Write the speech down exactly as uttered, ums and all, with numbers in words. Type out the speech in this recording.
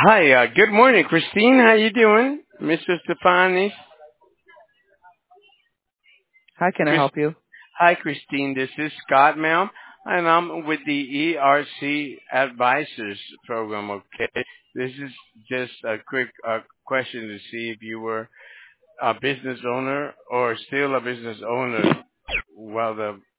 Hi, uh, good morning, Christine. How you doing, Mister Stefani? How can I Chris, help you? hi, Christine. This is Scott, ma'am, and I'm with the E R C Advisors Program. Okay, this is just a quick uh, question to see if you were a business owner or still a business owner while the